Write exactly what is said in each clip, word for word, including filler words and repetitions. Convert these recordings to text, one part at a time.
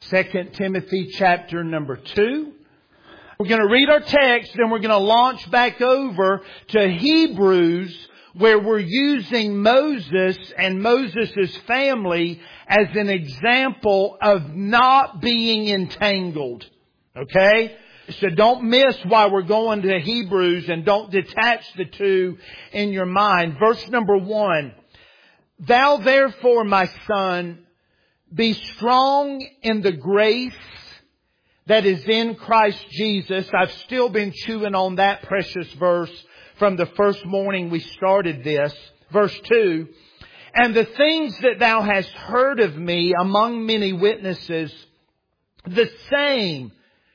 Second Timothy chapter number two. We're going to read our text and we're going to launch back over to Hebrews, where we're using Moses and Moses' family as an example of not being entangled. Okay? So don't miss why we're going to Hebrews, and don't detach the two in your mind. Verse number one. Thou therefore, my son, be strong in the grace that is in Christ Jesus. I've still been chewing on that precious verse from the first morning we started this. Verse two. And the things that thou hast heard of me among many witnesses, the same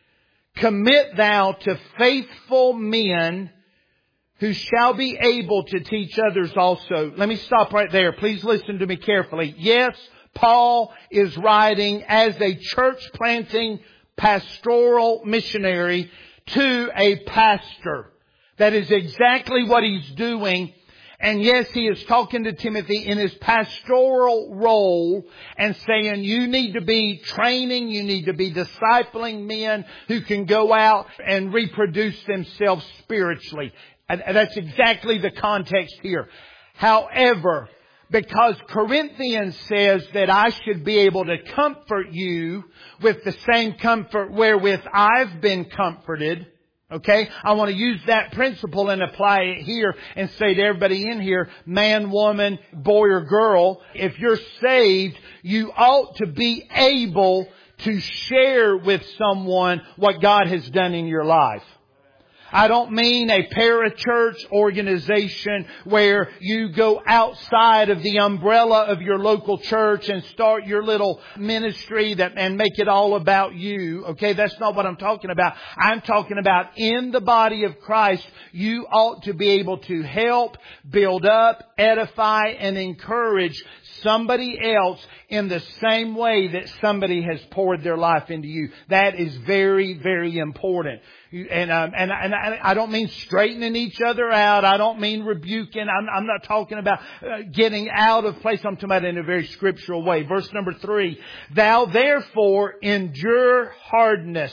commit thou to faithful men who shall be able to teach others also. Let me stop right there. Please listen to me carefully. Yes, Paul is writing as a church planting pastoral missionary to a pastor. That is exactly what he's doing. And yes, he is talking to Timothy in his pastoral role and saying, you need to be training, you need to be discipling men who can go out and reproduce themselves spiritually. And that's exactly the context here. However, because Corinthians says that I should be able to comfort you with the same comfort wherewith I've been comforted. Okay? I want to use that principle and apply it here and say to everybody in here, man, woman, boy or girl, if you're saved, you ought to be able to share with someone what God has done in your life. I don't mean a parachurch organization where you go outside of the umbrella of your local church and start your little ministry that and make it all about you. Okay, that's not what I'm talking about. I'm talking about in the body of Christ, you ought to be able to help, build up, edify, and encourage somebody else in the same way that somebody has poured their life into you. That is very, very important. And, um, and, and I don't mean straightening each other out. I don't mean rebuking. I'm, I'm not talking about uh, getting out of place. I'm talking about in a very scriptural way. Verse number three. Thou therefore endure hardness.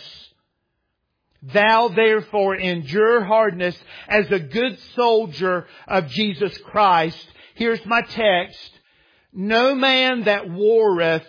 Thou therefore endure hardness as a good soldier of Jesus Christ. Here's my text. No man that warreth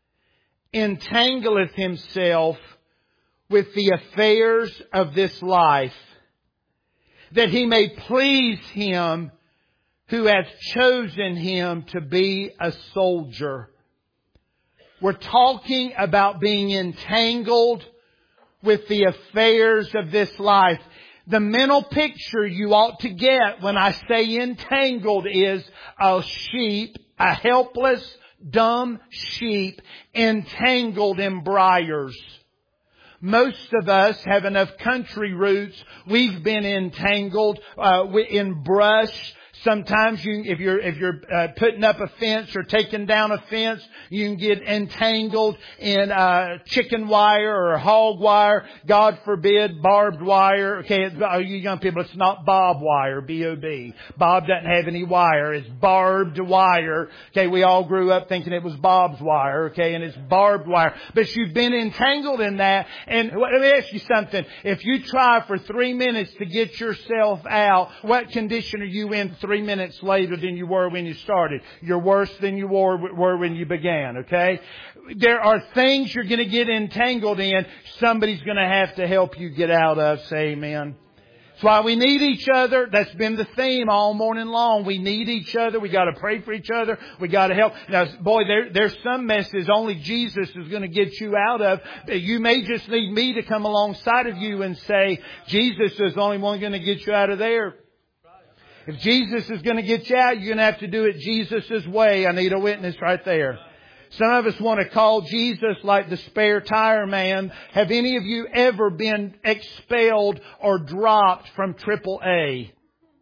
entangleth himself with the affairs of this life, that he may please him who hath chosen him to be a soldier. We're talking about being entangled with the affairs of this life. The mental picture you ought to get when I say entangled is a sheep, a helpless, dumb sheep entangled in briars. Most of us have enough country roots. We've been entangled uh, in brush. Sometimes you, if you're if you're uh, putting up a fence or taking down a fence, you can get entangled in uh, chicken wire or hog wire. God forbid, barbed wire. Okay, it's, oh, you young people, it's not bob wire, B O B. Bob doesn't have any wire. It's barbed wire. Okay, we all grew up thinking it was Bob's wire. Okay, and it's barbed wire. But you've been entangled in that. And let me ask you something. If you try for three minutes to get yourself out, what condition are you in three minutes later than you were when you started? You're worse than you were, were when you began, okay? There are things you're going to get entangled in. Somebody's going to have to help you get out of. Say amen. That's why we need each other. That's been the theme all morning long. We need each other. We got to pray for each other. We got to help. Now, boy, there, there's some messes only Jesus is going to get you out of. You may just need me to come alongside of you and say, Jesus is the only one going to get you out of there. If Jesus is going to get you out, you're going to have to do it Jesus' way. I need a witness right there. Some of us want to call Jesus like the spare tire man. Have any of you ever been expelled or dropped from triple A?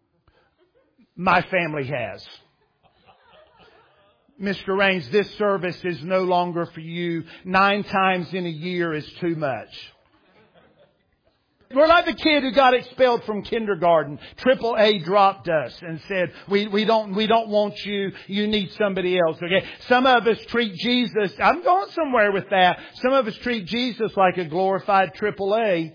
My family has. Mister Raines, this service is no longer for you. Nine times in a year is too much. We're like the kid who got expelled from kindergarten. Triple A dropped us and said, we, we don't, we don't want you. You need somebody else. Okay. Some of us treat Jesus. I'm going somewhere with that. Some of us treat Jesus like a glorified Triple A.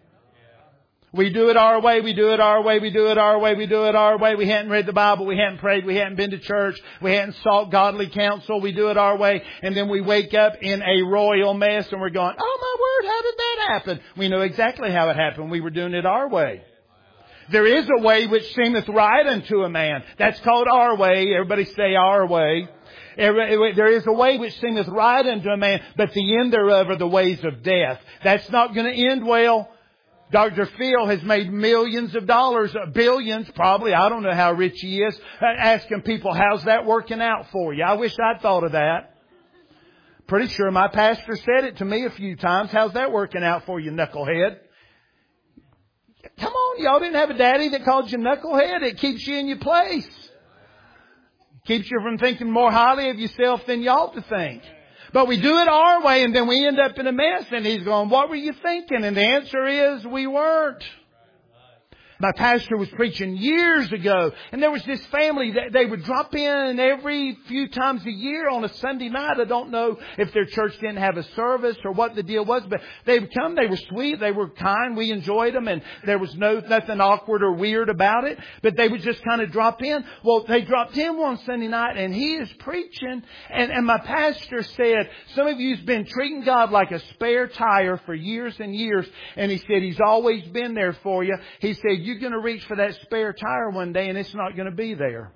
We do it our way, we do it our way, we do it our way, we do it our way. We hadn't read the Bible, we hadn't prayed, we hadn't been to church, we hadn't sought godly counsel. We do it our way, and then we wake up in a royal mess and we're going, oh my word, how did that happen? We know exactly how it happened. We were doing it our way. There is a way which seemeth right unto a man. That's called our way. Everybody say our way. There is a way which seemeth right unto a man, but the end thereof are the ways of death. That's not going to end well. Doctor Phil has made millions of dollars, billions probably, I don't know how rich he is, asking people, how's that working out for you? I wish I'd thought of that. Pretty sure my pastor said it to me a few times. How's that working out for you, knucklehead? Come on, y'all didn't have a daddy that called you knucklehead? It keeps you in your place. Keeps you from thinking more highly of yourself than you ought to think. But we do it our way, and then we end up in a mess. And he's going, what were you thinking? And the answer is, we weren't. My pastor was preaching years ago, and there was this family that they would drop in every few times a year on a Sunday night. I don't know if their church didn't have a service or what the deal was, but they would come. They were sweet. They were kind. We enjoyed them, and there was no nothing awkward or weird about it. But they would just kind of drop in. Well, they dropped in one Sunday night, and he is preaching, and, and my pastor said, some of you's been treating God like a spare tire for years and years, and he said He's always been there for you. He said, you're going to reach for that spare tire one day and it's not going to be there.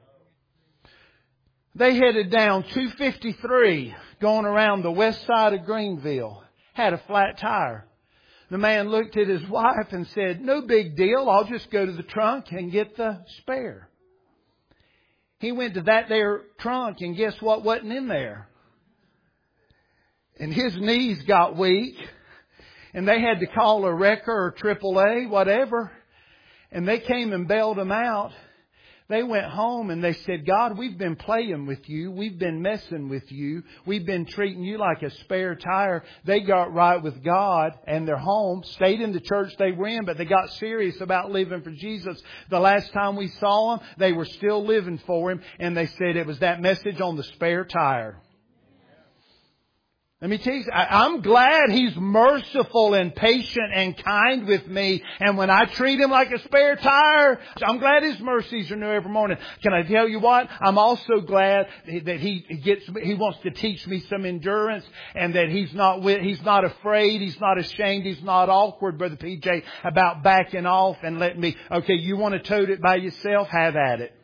They headed down two fifty-three going around the west side of Greenville. Had a flat tire. The man looked at his wife and said, no big deal. I'll just go to the trunk and get the spare. He went to that there trunk and guess what wasn't in there? And his knees got weak and they had to call a wrecker or triple A, whatever. And they came and bailed him out. They went home and they said, God, we've been playing with you. We've been messing with you. We've been treating you like a spare tire. They got right with God and they're home, stayed in the church they were in, but they got serious about living for Jesus. The last time we saw them, they were still living for Him. And they said it was that message on the spare tire. Let me tell you, I'm glad He's merciful and patient and kind with me. And when I treat Him like a spare tire, I'm glad His mercies are new every morning. Can I tell you what? I'm also glad that He gets, He wants to teach me some endurance and that He's not, He's not afraid, He's not ashamed, He's not awkward, Brother P J, about backing off and letting me, okay, you want to tote it by yourself? Have at it.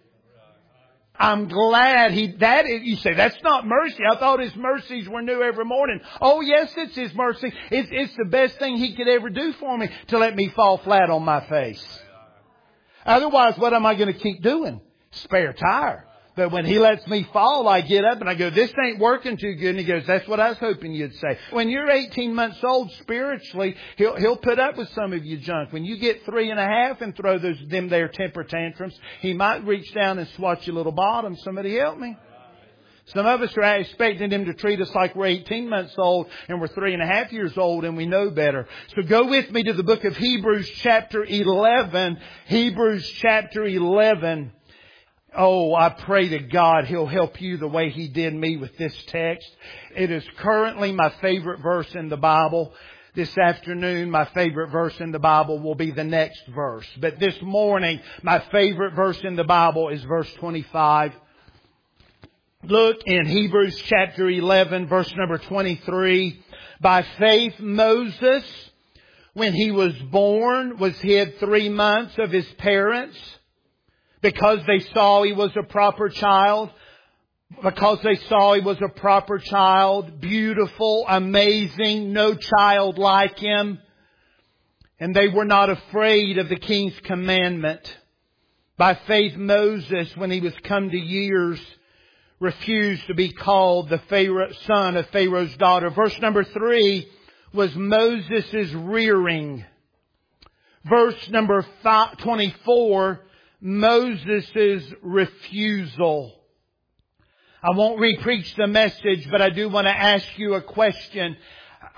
I'm glad he, that is, you say, that's not mercy. I thought His mercies were new every morning. Oh yes, it's His mercy. It's, it's the best thing He could ever do for me to let me fall flat on my face. Otherwise, what am I going to keep doing? Spare tire. But when He lets me fall, I get up and I go, this ain't working too good. And He goes, that's what I was hoping you'd say. When you're eighteen months old spiritually, He'll, he'll put up with some of your junk. When you get three and a half and throw those, them there temper tantrums, He might reach down and swat your little bottom. Somebody help me. Some of us are expecting Him to treat us like we're eighteen months old and we're three and a half years old and we know better. So go with me to the book of Hebrews chapter eleven. Hebrews chapter eleven. Oh, I pray to God He'll help you the way He did me with this text. It is currently my favorite verse in the Bible. This afternoon, my favorite verse in the Bible will be the next verse. But this morning, my favorite verse in the Bible is verse twenty-five. Look in Hebrews chapter eleven, verse number twenty-three. By faith, Moses, when he was born, was hid three months of his parents, because they saw he was a proper child. Because they saw he was a proper child. Beautiful, amazing, no child like him. And they were not afraid of the king's commandment. By faith, Moses, when he was come to years, refused to be called the Pharaoh, son of Pharaoh's daughter. Verse number three was Moses' rearing. Verse number five, twenty-four, Moses' refusal. I won't re-preach the message, but I do want to ask you a question.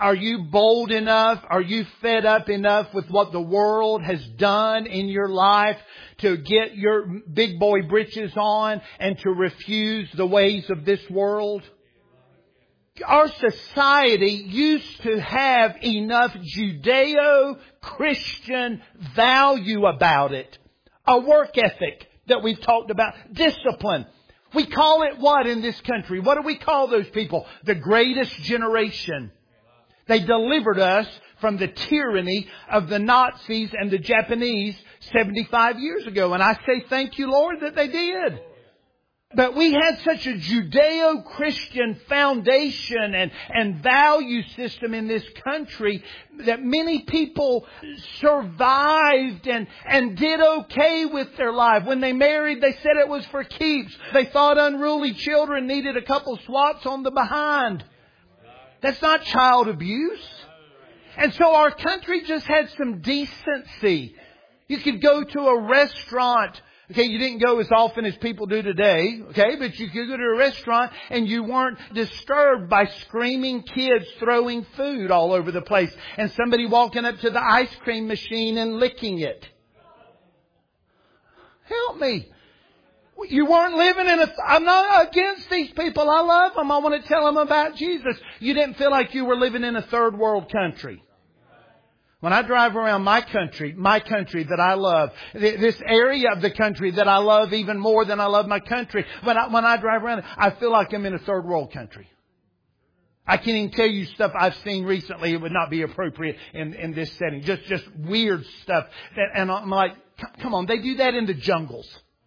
Are you bold enough? Are you fed up enough with what the world has done in your life to get your big boy britches on and to refuse the ways of this world? Our society used to have enough Judeo-Christian value about it. A work ethic that we've talked about. Discipline. We call it what in this country? What do we call those people? The greatest generation. They delivered us from the tyranny of the Nazis and the Japanese seventy-five years ago. And I say thank you, Lord, that they did. But we had such a Judeo-Christian foundation and, and value system in this country that many people survived and, and did okay with their life. When they married, they said it was for keeps. They thought unruly children needed a couple swats on the behind. That's not child abuse. And so our country just had some decency. You could go to a restaurant. Okay, you didn't go as often as people do today, okay, but you could go to a restaurant and you weren't disturbed by screaming kids throwing food all over the place and somebody walking up to the ice cream machine and licking it. Help me. You weren't living in a... I'm not against these people. I love them. I want to tell them about Jesus. You didn't feel like you were living in a third world country. When I drive around my country, my country that I love, this area of the country that I love even more than I love my country, when I, when I drive around, I feel like I'm in a third world country. I can't even tell you stuff I've seen recently. It would not be appropriate in, in this setting. Just, just weird stuff. That, and I'm like, come on, they do that in the jungles.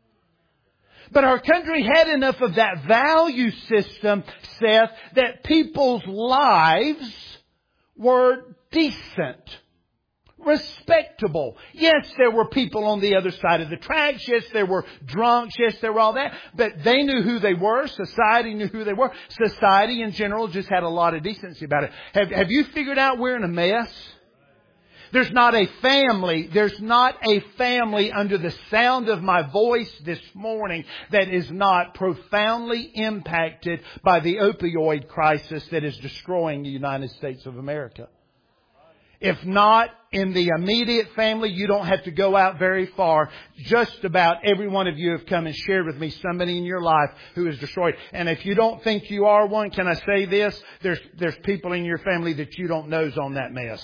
But our country had enough of that value system, Seth, that people's lives were decent. Respectable. Yes, there were people on the other side of the tracks. Yes, there were drunks. Yes, there were all that. But they knew who they were. Society knew who they were. Society in general just had a lot of decency about it. Have, have you figured out we're in a mess? There's not a family, there's not a family under the sound of my voice this morning that is not profoundly impacted by the opioid crisis that is destroying the United States of America. If not in the immediate family, you don't have to go out very far. Just about every one of you have come and shared with me somebody in your life who is destroyed. And if you don't think you are one, can I say this? There's, there's people in your family that you don't know's on that mess.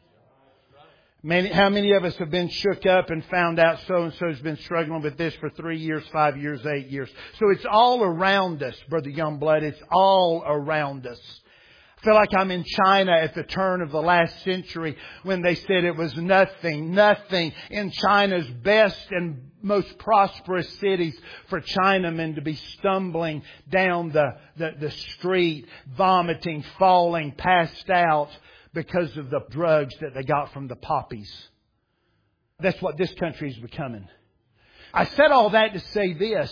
Many, how many of us have been shook up and found out so-and-so's been struggling with this for three years, five years, eight years. So it's all around us, Brother Youngblood. It's all around us. I feel like I'm in China at the turn of the last century when they said it was nothing, nothing in China's best and most prosperous cities for Chinamen to be stumbling down the, the, the street, vomiting, falling, passed out because of the drugs that they got from the poppies. That's what this country is becoming. I said all that to say this.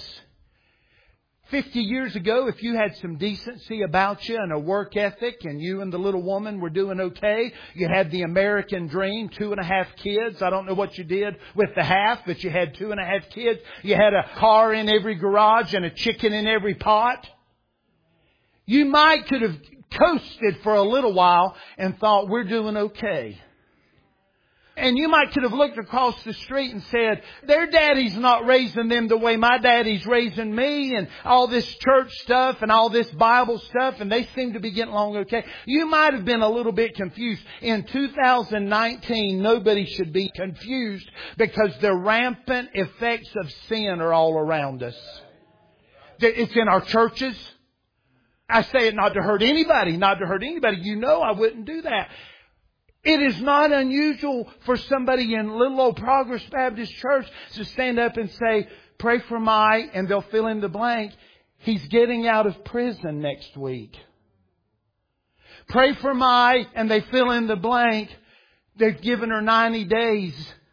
Fifty years ago, if you had some decency about you and a work ethic and you and the little woman were doing okay, you had the American dream, two and a half kids. I don't know what you did with the half, but you had two and a half kids. You had a car in every garage and a chicken in every pot. You might could have coasted for a little while and thought, we're doing okay. And you might could have looked across the street and said, their daddy's not raising them the way my daddy's raising me, and all this church stuff and all this Bible stuff, and they seem to be getting along okay. You might have been a little bit confused. In two thousand nineteen, nobody should be confused because the rampant effects of sin are all around us. It's in our churches. I say it not to hurt anybody, not to hurt anybody. You know I wouldn't do that. It is not unusual for somebody in little old Progress Baptist Church to stand up and say, pray for my, and they'll fill in the blank. He's getting out of prison next week. Pray for my, and they fill in the blank. They've given her ninety days.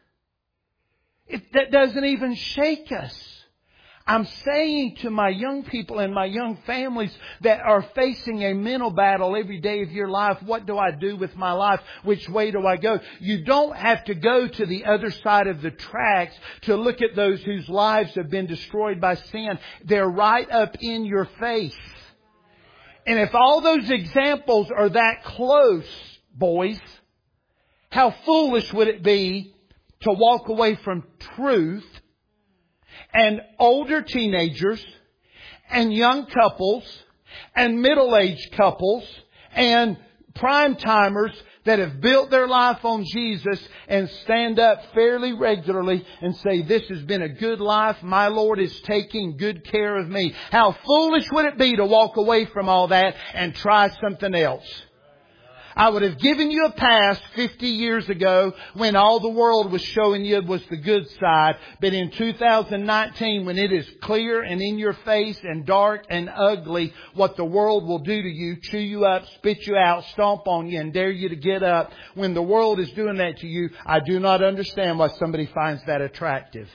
It, that doesn't even shake us. I'm saying to my young people and my young families that are facing a mental battle every day of your life, what do I do with my life? Which way do I go? You don't have to go to the other side of the tracks to look at those whose lives have been destroyed by sin. They're right up in your face. And if all those examples are that close boys? How foolish would it be to walk away from truth, and older teenagers and young couples and middle-aged couples and prime timers that have built their life on Jesus and stand up fairly regularly and say, this has been a good life. My Lord is taking good care of me. How foolish would it be to walk away from all that and try something else? I would have given you a pass fifty years ago when all the world was showing you was the good side. But in two thousand nineteen, when it is clear and in your face and dark and ugly what the world will do to you, chew you up, spit you out, stomp on you and dare you to get up. When the world is doing that to you, I do not understand why somebody finds that attractive.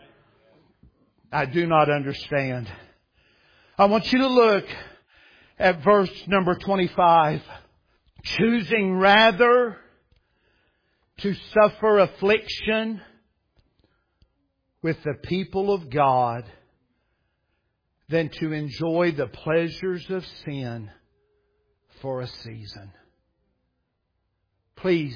I do not understand. I want you to look at verse number twenty-five. Choosing rather to suffer affliction with the people of God than to enjoy the pleasures of sin for a season. Please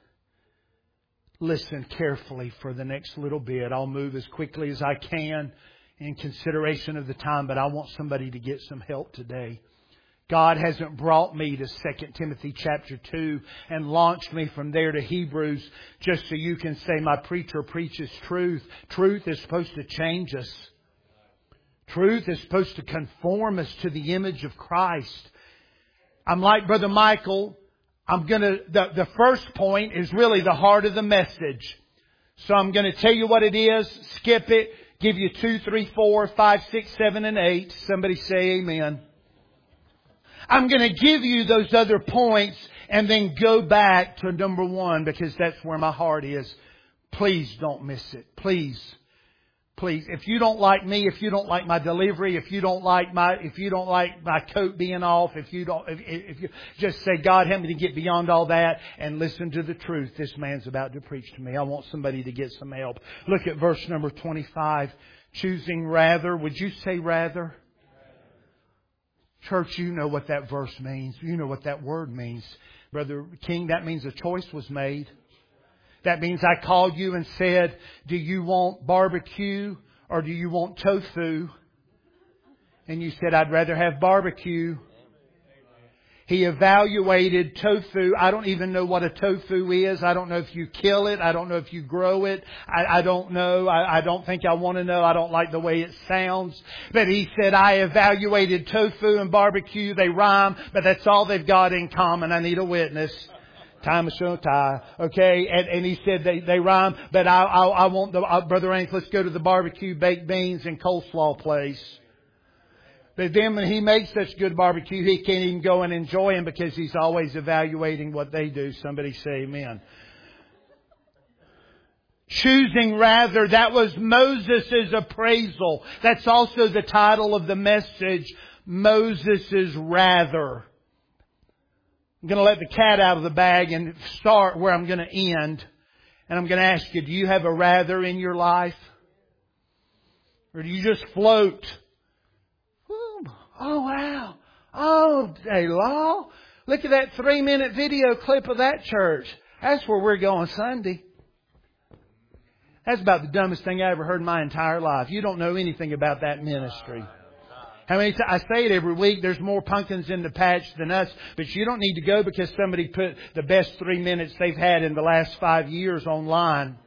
listen carefully for the next little bit. I'll move as quickly as I can in consideration of the time, but I want somebody to get some help today. God hasn't brought me to Second Timothy chapter two and launched me from there to Hebrews just so you can say my preacher preaches truth. Truth is supposed to change us. Truth is supposed to conform us to the image of Christ. I'm like Brother Michael. I'm gonna, the, the first point is really the heart of the message. So I'm going to tell you what it is, skip it, give you two, three, four, five, six, seven, and eight. Somebody say amen. I'm going to give you those other points and then go back to number one because that's where my heart is. Please don't miss it. Please. Please. If you don't like me, if you don't like my delivery, if you don't like my, if you don't like my coat being off, if you don't, if, if you just say, God, help me to get beyond all that and listen to the truth this man's about to preach to me. I want somebody to get some help. Look at verse number twenty-five. Choosing rather. Would you say rather? Church, you know what that verse means. You know what that word means. Brother King, that means a choice was made. That means I called you and said, do you want barbecue or do you want tofu? And you said, I'd rather have barbecue. He evaluated tofu. I don't even know what a tofu is. I don't know if you kill it. I don't know if you grow it. I, I don't know. I, I don't think I want to know. I don't like the way it sounds. But he said, I evaluated tofu and barbecue. They rhyme, but that's all they've got in common. I need a witness. Time is so tie. Okay. And, and he said they, they rhyme, but I, I, I want the, uh, Brother Ank, let's go to the barbecue, baked beans and coleslaw place. But then when he makes such good barbecue, he can't even go and enjoy them because he's always evaluating what they do. Somebody say amen. Choosing rather, that was Moses' appraisal. That's also the title of the message, Moses' rather. I'm going to let the cat out of the bag and start where I'm going to end. And I'm going to ask you, do you have a rather in your life? Or do you just float? Oh, wow. Oh, hey, law. Look at that three minute video clip of that church. That's where we're going Sunday. That's about the dumbest thing I ever heard in my entire life. You don't know anything about that ministry. How many times, I say it every week, there's more pumpkins in the patch than us, but you don't need to go because somebody put the best three minutes they've had in the last five years online.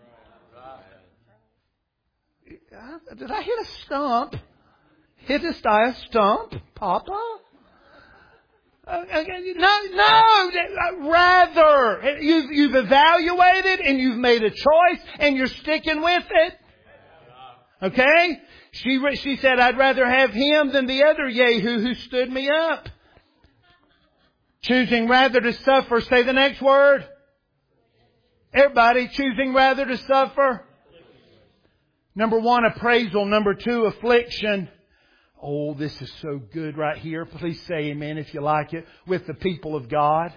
Did I hit a stump? Hit a style stump, Papa? Uh, no, no, rather. You've, you've evaluated and you've made a choice and you're sticking with it. Okay? She, she said, I'd rather have him than the other Yahoo who stood me up. Choosing rather to suffer. Say the next word. Everybody, choosing rather to suffer. Number one, appraisal. Number two, affliction. Oh, this is so good right here. Please say amen if you like it. With the people of God.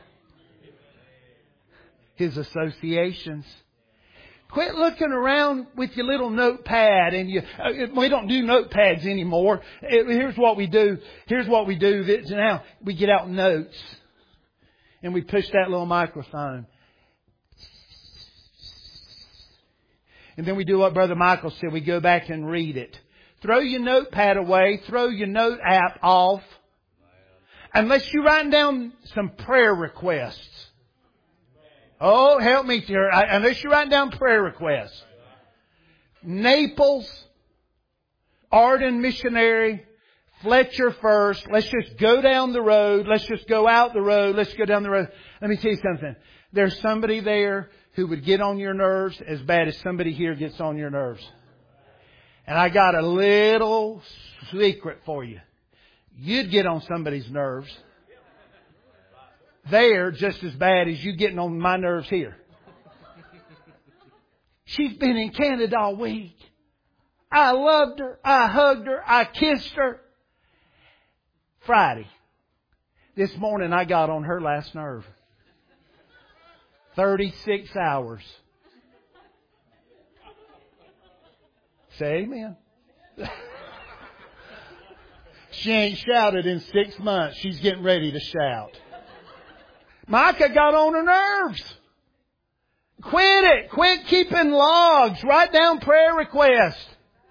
His associations. Quit looking around with your little notepad and you, uh, we don't do notepads anymore. It, here's what we do. Here's what we do. Now we get out notes. And we push that little microphone. And then we do what Brother Michael said. We go back and read it. Throw your notepad away. Throw your note app off. Unless you're writing down some prayer requests. Oh, help me here. Unless you're writing down prayer requests. Naples, Arden Missionary, Fletcher First. Let's just go down the road. Let's just go out the road. Let's go down the road. Let me tell you something. There's somebody there who would get on your nerves as bad as somebody here gets on your nerves. And I got a little secret for you. You'd get on somebody's nerves there just as bad as you getting on my nerves here. She's been in Canada all week. I loved her. I hugged her. I kissed her. Friday. This morning I got on her last nerve. thirty-six hours. Say amen. She ain't shouted in six months. She's getting ready to shout. Micah got on her nerves. Quit it. Quit keeping logs. Write down prayer requests.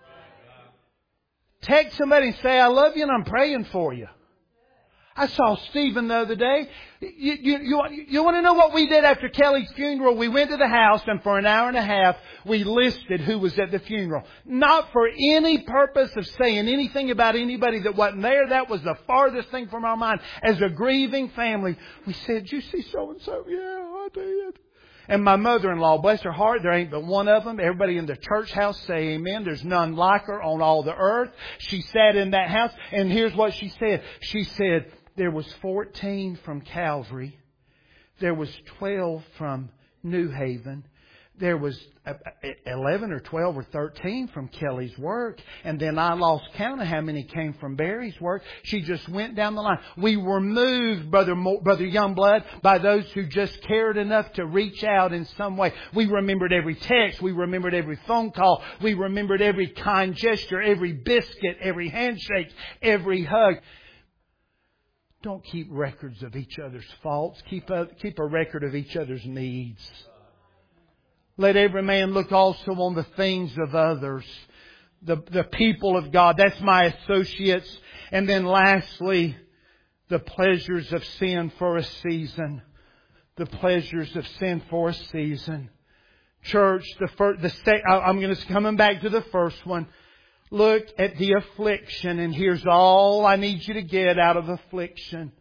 Text somebody and say, I love you and I'm praying for you. I saw Stephen the other day. You, you, you, you want to know what we did after Kelly's funeral? We went to the house and for an hour and a half we listed who was at the funeral. Not for any purpose of saying anything about anybody that wasn't there. That was the farthest thing from our mind. As a grieving family, we said, did you see so-and-so? Yeah, I did. And my mother-in-law, bless her heart, there ain't but one of them. Everybody in the church house say amen. There's none like her on all the earth. She sat in that house and here's what she said. She said, there was fourteen from Calvary. There was twelve from New Haven. There was eleven or twelve or thirteen from Kelly's work. And then I lost count of how many came from Barry's work. She just went down the line. We were moved, Brother, Mo- Brother Youngblood, by those who just cared enough to reach out in some way. We remembered every text. We remembered every phone call. We remembered every kind gesture, every biscuit, every handshake, every hug. Don't keep records of each other's faults. Keep a, keep a record of each other's needs. Let every man look also on the things of others. The, the people of God. That's my associates. And then lastly, the pleasures of sin for a season. The pleasures of sin for a season. Church, the first, the sec, I'm going to coming back to the first one. Look at the affliction, and here's all I need you to get out of affliction.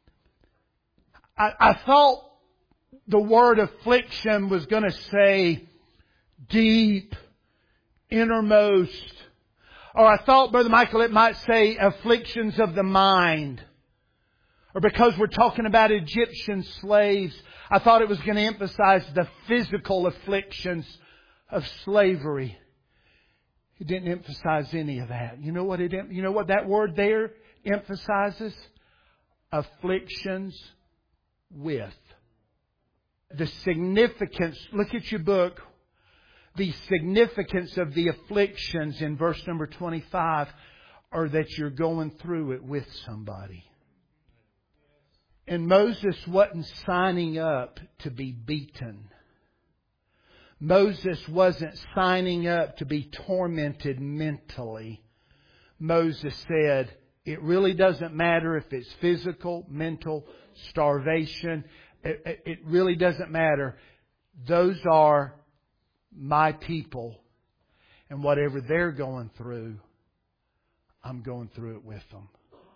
I, I thought the word affliction was going to say deep, innermost. Or I thought, Brother Michael, it might say afflictions of the mind. Or because we're talking about Egyptian slaves, I thought it was going to emphasize the physical afflictions of slavery. It didn't emphasize any of that. You know what it, you know what that word there emphasizes? Afflictions with. The significance, look at your book, the significance of the afflictions in verse number twenty-five are that you're going through it with somebody. And Moses wasn't signing up to be beaten. Moses wasn't signing up to be tormented mentally. Moses said, it really doesn't matter if it's physical, mental, starvation. It, it really doesn't matter. Those are my people. And whatever they're going through, I'm going through it with them.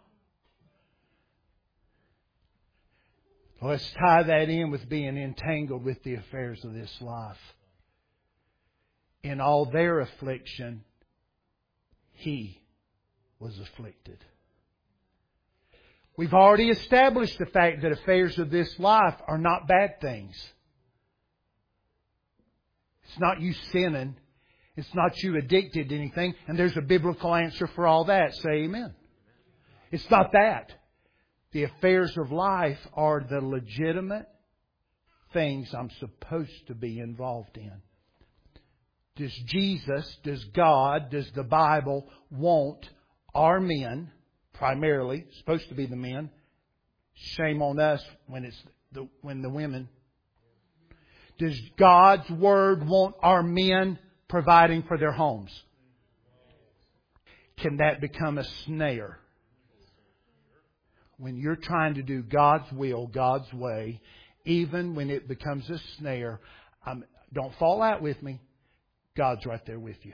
Let's tie that in with being entangled with the affairs of this life. In all their affliction, He was afflicted. We've already established the fact that affairs of this life are not bad things. It's not you sinning. It's not you addicted to anything. And there's a biblical answer for all that. Say amen. It's not that. The affairs of life are the legitimate things I'm supposed to be involved in. Does Jesus, does God, does the Bible want our men, primarily, supposed to be the men, shame on us when it's the, when the women? Does God's Word want our men providing for their homes? Can that become a snare? When you're trying to do God's will, God's way, even when it becomes a snare, um, don't fall out with me. God's right there with you.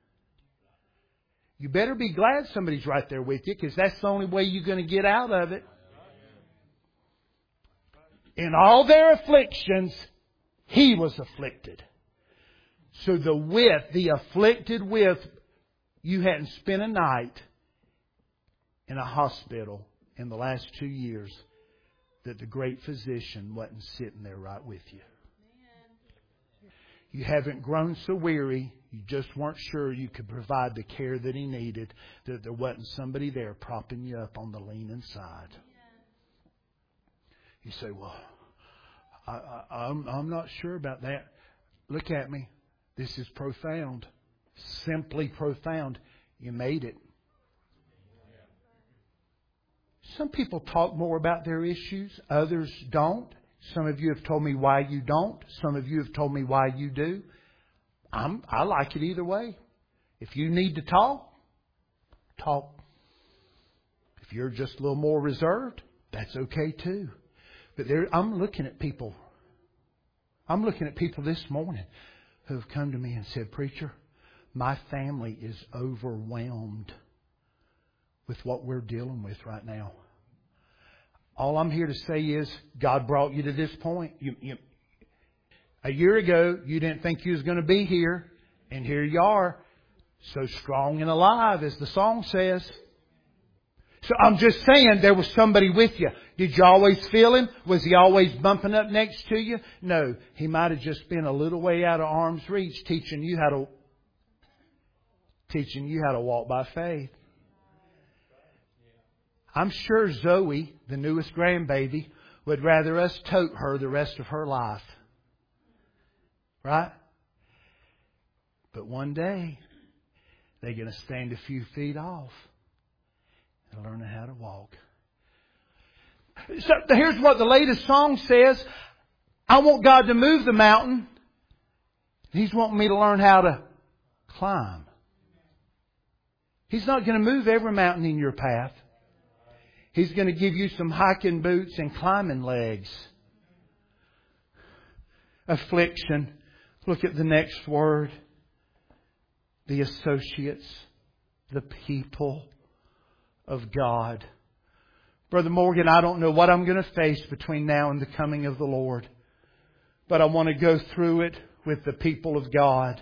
You better be glad somebody's right there with you, because that's the only way you're going to get out of it. In all their afflictions, He was afflicted. So the with, the afflicted with, you hadn't spent a night in a hospital in the last two years that the great physician wasn't sitting there right with you. You haven't grown so weary, you just weren't sure you could provide the care that He needed, that there wasn't somebody there propping you up on the leaning side. You say, well, I, I, I'm, I'm not sure about that. Look at me. This is profound. Simply profound. You made it. Some people talk more about their issues. Others don't. Some of you have told me why you don't. Some of you have told me why you do. I'm, I like it either way. If you need to talk, talk. If you're just a little more reserved, that's okay too. But there, I'm looking at people. I'm looking at people this morning who have come to me and said, Preacher, my family is overwhelmed with what we're dealing with right now. All I'm here to say is God brought you to this point. You, you, a year ago, you didn't think you was going to be here. And here you are, so strong and alive, as the song says. So I'm just saying there was somebody with you. Did you always feel Him? Was He always bumping up next to you? No. He might have just been a little way out of arm's reach, teaching you how to, teaching you how to walk by faith. I'm sure Zoe, the newest grandbaby, would rather us tote her the rest of her life. Right? But one day, they're going to stand a few feet off and learn how to walk. So here's what the latest song says. I want God to move the mountain. He's wanting me to learn how to climb. He's not going to move every mountain in your path. He's going to give you some hiking boots and climbing legs. Affliction. Look at the next word. The associates. The people of God. Brother Morgan, I don't know what I'm going to face between now and the coming of the Lord. But I want to go through it with the people of God.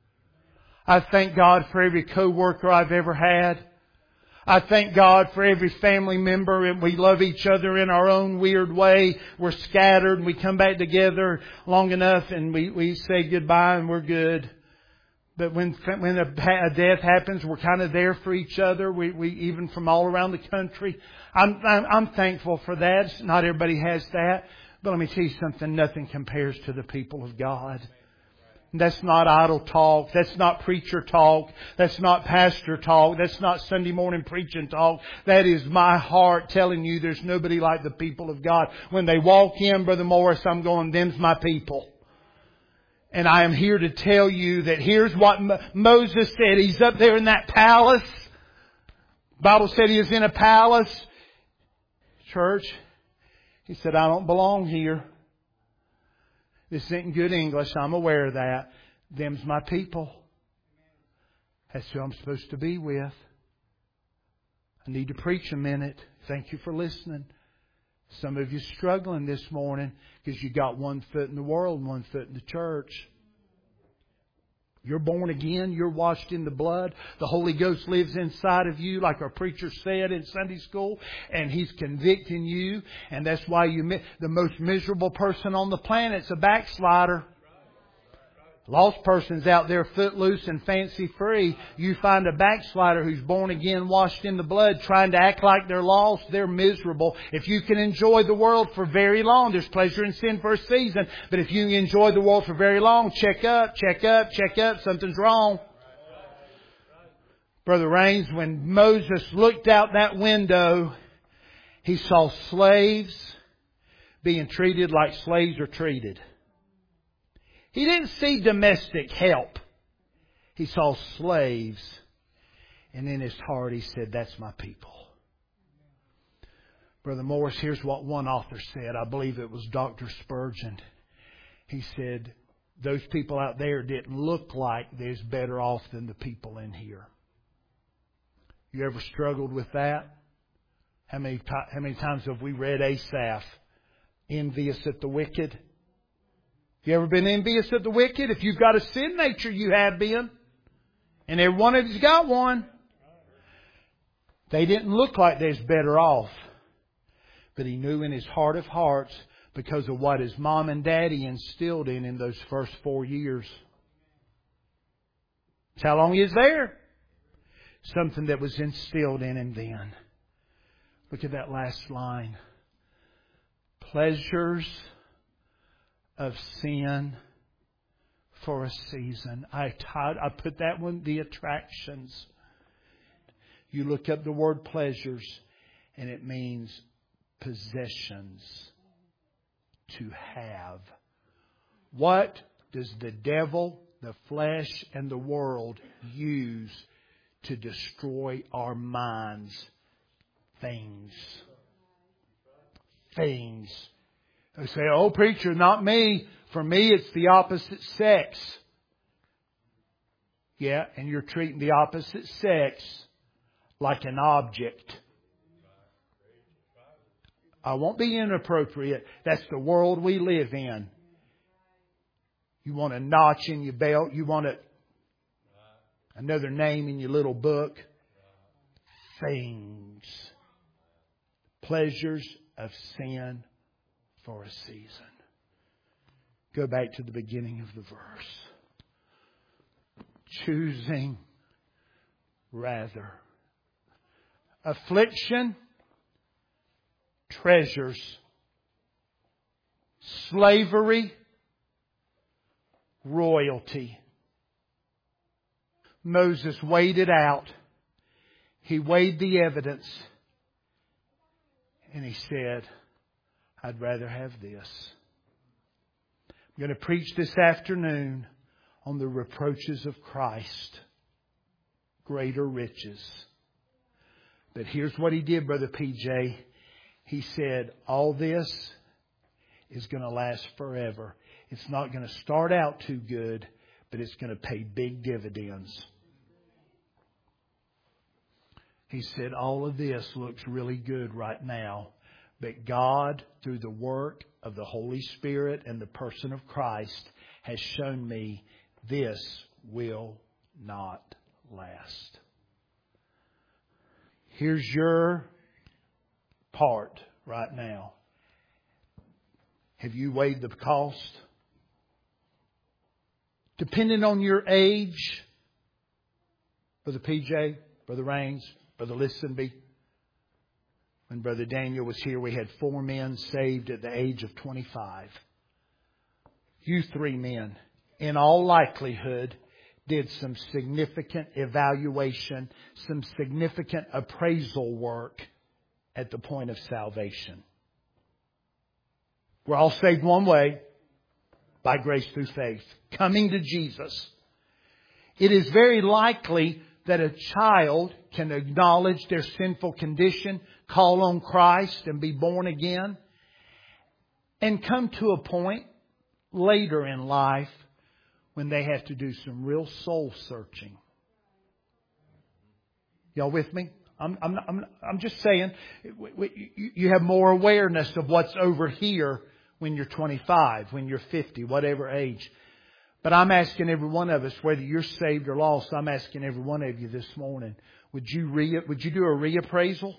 I thank God for every co-worker I've ever had. I thank God for every family member, and we love each other in our own weird way. We're scattered and we come back together long enough and we, we say goodbye and we're good. But when when a, a death happens, we're kind of there for each other. We, we even from all around the country. I'm, I'm I'm thankful for that. Not everybody has that, but let me tell you something. Nothing compares to the people of God. That's not idle talk. That's not preacher talk. That's not pastor talk. That's not Sunday morning preaching talk. That is my heart telling you there's nobody like the people of God. When they walk in, Brother Morris, I'm going, them's my people. And I am here to tell you that here's what Moses said. He's up there in that palace. The Bible said he was in a palace. Church. He said, I don't belong here. This isn't good English. I'm aware of that. Them's my people. That's who I'm supposed to be with. I need to preach a minute. Thank you for listening. Some of you struggling this morning because you got one foot in the world and one foot in the church. You're born again. You're washed in the blood. The Holy Ghost lives inside of you, like our preacher said in Sunday school, and He's convicting you. And that's why you the most miserable person on the planet is a backslider. Lost person's out there footloose and fancy free. You find a backslider who's born again, washed in the blood, trying to act like they're lost. They're miserable. If you can enjoy the world for very long, there's pleasure in sin for a season. But if you enjoy the world for very long, check up, check up, check up. Something's wrong. Brother Raines, when Moses looked out that window, he saw slaves being treated like slaves are treated. He didn't see domestic help. He saw slaves. And in his heart he said, that's my people. Brother Morris, here's what one author said. I believe it was Doctor Spurgeon. He said, those people out there didn't look like they're better off than the people in here. You ever struggled with that? How many, how many times have we read Asaph, envious at the wicked? You ever been envious at the wicked? If you've got a sin nature, you have been. And every one of you's got one. They didn't look like they was better off. But he knew in his heart of hearts, because of what his mom and daddy instilled in him those first four years. That's how long he was there. Something that was instilled in him then. Look at that last line. Pleasures of sin for a season. I tied, I put that one, the attractions. You look up the word pleasures and it means possessions. To have. What does the devil, the flesh, and the world use to destroy our minds? Things. Things. They say, oh preacher, not me. For me it's the opposite sex. Yeah, and you're treating the opposite sex like an object. I won't be inappropriate. That's the world we live in. You want a notch in your belt. You want a, another name in your little book. Things. Pleasures of sin for a season. Go back to the beginning of the verse. Choosing rather affliction, treasures, slavery, royalty. Moses weighed it out. He weighed the evidence. And he said, I'd rather have this. I'm going to preach this afternoon on the reproaches of Christ. Greater riches. But here's what he did, Brother P J. He said, all this is going to last forever. It's not going to start out too good, but it's going to pay big dividends. He said, all of this looks really good right now. But God, through the work of the Holy Spirit and the person of Christ, has shown me this will not last. Here's your part right now. Have you weighed the cost? Depending on your age, Brother P J, Brother Raines, Brother Listenby. When Brother Daniel was here, we had four men saved at the age of twenty-five. You three men, in all likelihood, did some significant evaluation, some significant appraisal work at the point of salvation. We're all saved one way, by grace through faith, coming to Jesus. It is very likely that a child can acknowledge their sinful condition, call on Christ and be born again, and come to a point later in life when they have to do some real soul searching. Y'all with me? I'm, I'm, I'm, I'm just saying, you have more awareness of what's over here when you're twenty-five, when you're fifty, whatever age. But I'm asking every one of us, whether you're saved or lost, I'm asking every one of you this morning, would you re, would you do a reappraisal?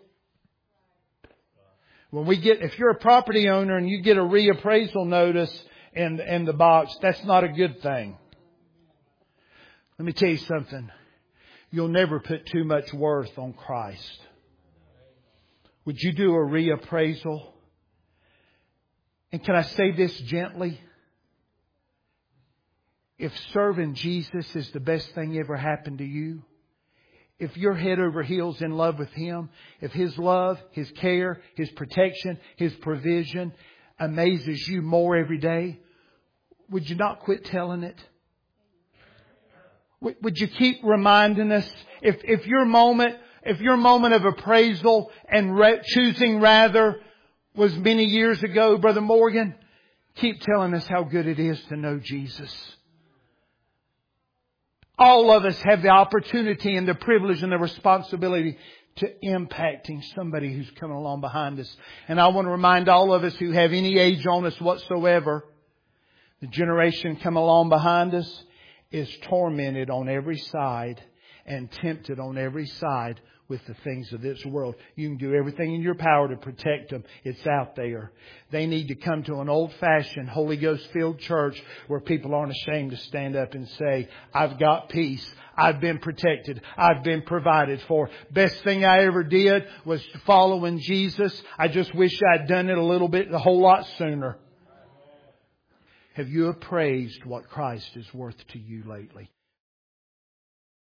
When we get, if you're a property owner and you get a reappraisal notice in, in the box, that's not a good thing. Let me tell you something. You'll never put too much worth on Christ. Would you do a reappraisal? And can I say this gently? If serving Jesus is the best thing ever happened to you, if you're head over heels in love with Him, if His love, His care, His protection, His provision, amazes you more every day, would you not quit telling it? Would you keep reminding us, if, if your moment, if your moment of appraisal and re- choosing rather was many years ago, Brother Morgan, keep telling us how good it is to know Jesus. All of us have the opportunity and the privilege and the responsibility to impacting somebody who's coming along behind us. And I want to remind all of us who have any age on us whatsoever, the generation coming along behind us is tormented on every side and tempted on every side with the things of this world. You can do everything in your power to protect them. It's out there. They need to come to an old-fashioned, Holy Ghost-filled church where people aren't ashamed to stand up and say, I've got peace. I've been protected. I've been provided for. Best thing I ever did was following Jesus. I just wish I'd done it a little bit, a whole lot sooner. Have you appraised what Christ is worth to you lately?